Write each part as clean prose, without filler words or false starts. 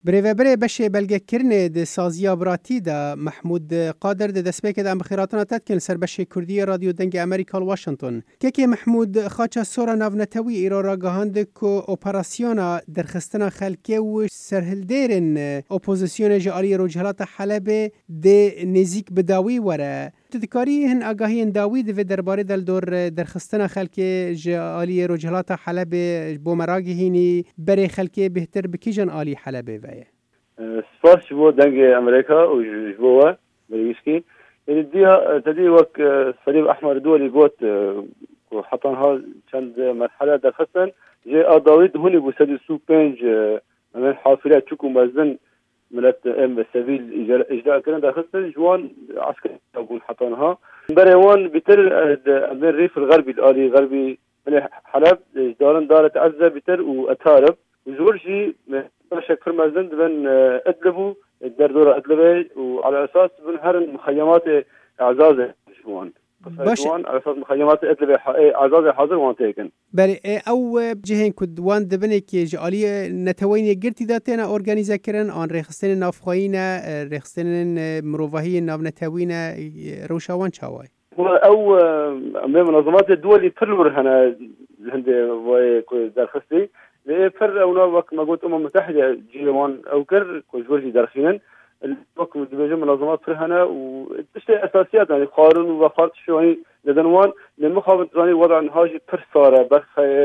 برێڤەبرێ بەشێ بەلگەکردنێ د سازیە براتی دا محمود قادر د دەستپێکێ ئەم بخێراتنا تەتکن سەر بەشێ کوردیە رادیۆ دەنگی ئەمریکا واشنگتن. کێکێ محمود خاچە سۆرە ناونەتەوی ئیرۆرا گەهاندە کو ئۆپەراسیۆنا دەرخستنا خەلکێ و سەرهلدێرن ئۆپۆزیسیۆنە ژە ئالیە ڕۆژهەڵاتە حەلەبێ دێ نێزیک بداوی وەرە. تدکاری هن آگاهی داوی دوی درباره دلدور درخستن خلکی جالی رجحلات حلب بومراگی هینی برای خلکی بهتر بکیجن آلی حلب ویه. سپاس شبو دنگ امریکا و جبوه بریشکی. یعنی تدی وقت صلیب احمر دولی قوت حتی ها چند مرحله درخستن جا داوید هونی بسدی سو پنج من حافلات چکو مزن ملت ام سبيل اجراء كان داخل جوان عسكري اقول حطنها بريوان بتر من الريف الغربي الالي غربي حلب دارن دارت عزه بتر واتارب وزورجي شك في المزن بن ادلبوا الدردوره ادلبي وعلى اساس من هرن مخيمات اعزازه جوان جوان على اساس مخيمات ادلبي اعزازه حاضر وان تيكن بله او جهین کد وان دبنه که جالی نتوانی گرتی داتنا اورگانیزه کردن آن رخصتن نافخایینا رخصتن مروفهی ناو نتوین روشاوان چاوای او منظمات الدول يفروا هنا هند درخستي لفر او وقت ما قلت متحده جيوان او كر كوجورجي درخينا الوقت مدبجه منظمات فرهنا وتشتي اساسيات يعني قانون وفرض شوي لدنوان للمخابط راني وضع هاجي فرصاره بس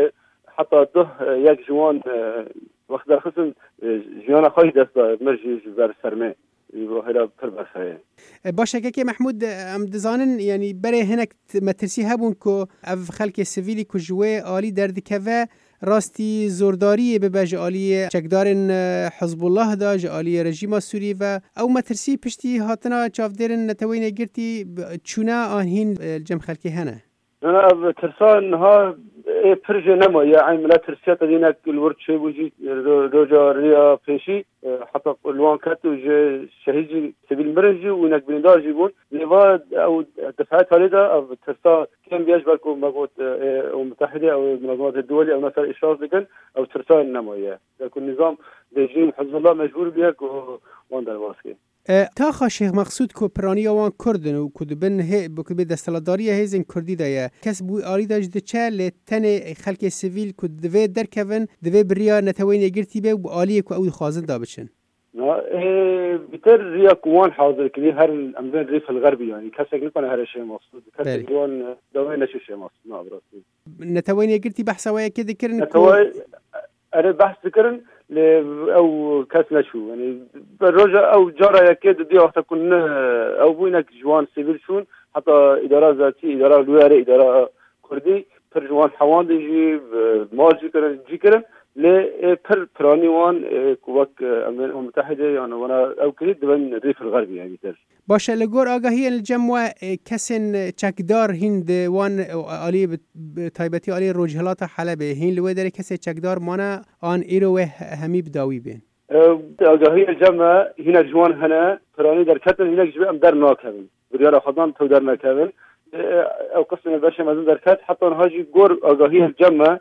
حتى ده يك جوان وقت درخصن جيانا خاي دست مرجي بر سرمه هلا فربسه باشه که محمود ام دزانن یعنی برای هنک مترسی هبون کو اف خلک سیویلی کو جوه عالی دردکوه راستی زورداری به بج عالی چکدارن حزب الله دا عالی رژیم سوری و او مترسی پشتی هاتنا چافدرن نتوین گرتی چونه آنهین جم خلکی هنه انا ترسان ها پرجه نما يعني ملا ترسيات دينك الورد شيء وجي روجا ريا فيشي حتى الوان كاتو شهيجي سبيل مرنجي ونك بندار جيبون لفاد او دفعات هاليدا او ترسا كان بيجبركو مقوت ومتحدة او المنظمات الدولية او مثلا اشراف لكن او ترسا النما يكون نظام رژیم حزب الله مجبور بیاد وان در واسکه تا خاشیخ مقصود کو پرانی وان کردن و کدبن به دستلداری هزین کردی دایا کس بو آری داشت چه تن خلک سیویل کد دوی درکون دوی بریا نتوین گرتی به و آلی کو او خازن دا بچن بتر ريا كوان حاضر كلي هر الامازون الريف الغربي يعني كسك نكون هذا الشيء مقصود كسك كوان دوين شيء مقصود نابراسي نتوين قلتي بحث ويا كده كرن نتوين انا بحث ذكرن او كاسنا شو يعني بالرجا او جرى يكاد دي وقت كنا او بينك جوان سيفيل شون حتى اداره ذاتي اداره لويري اداره كردي فرجوان حوان دي ماجي كرن جي كرن لبر برانيوان كوك الأمم المتحدة يعني وانا او كريد بين الريف الغربي يعني تر باشه لگور آگاهی الجمع کسن چکدار هند وان علی تایبتی علی روجهلات حلب هین لوی داره کسی چکدار مانا آن ایرو همی بداوی بین آگاهی الجمع هنا جوان هنا براني در كتن هناك جبه ام در ناكبن بريال خدان تو در ناكبن او قسم الباشا مازن در كت حتى هاجي جور آگاهی الجمع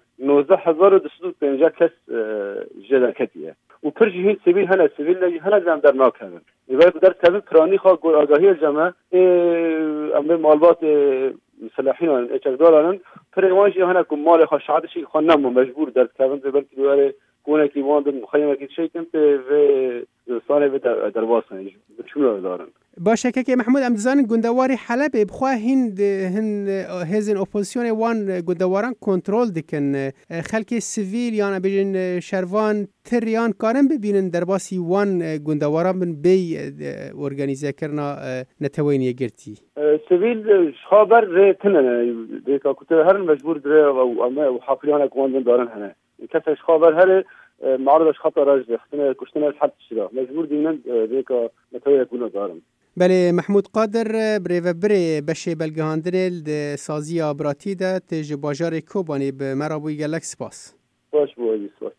19250 کس جدا کتیه و پرجی هند سیبیل هنه سیبیل هنه دم در ناکهن یه در کبیر پرانی خواه گور آگاهی الجمع امر مالبات مسلحین و اچکدارانن پروانجی هنه کم مال خواه شعادشی خواه نمو مجبور در کبن به بلکی دواره کونه کی واند مخیمه کی شی کنت و سانه به در واسه بچونه دارن باشه که محمود امدزان گندواری حلب بخواه هند هزن اپوزیسیون وان گندواران کنترل دکن خلک سیویل یا بیشتر شروان تریان کارن ببینن در باسی وان گندواران بن بی ارگانیزه کرنا نتوانی گرتی سیویل خبر رتنه دیگه کتر هر مجبور داره و حافلیان کوان دارن هنه کسش خبر هر معرضش خطر راجع اختنا كشتنا الحد الشراء مجبور دينا ذيك متوية كنا دارم بله محمود قادر بري بشه بلگهاندن سازی آبراتی ده تج باجار کوبانی به مرابوی گلک سپاس باش بوی سپاس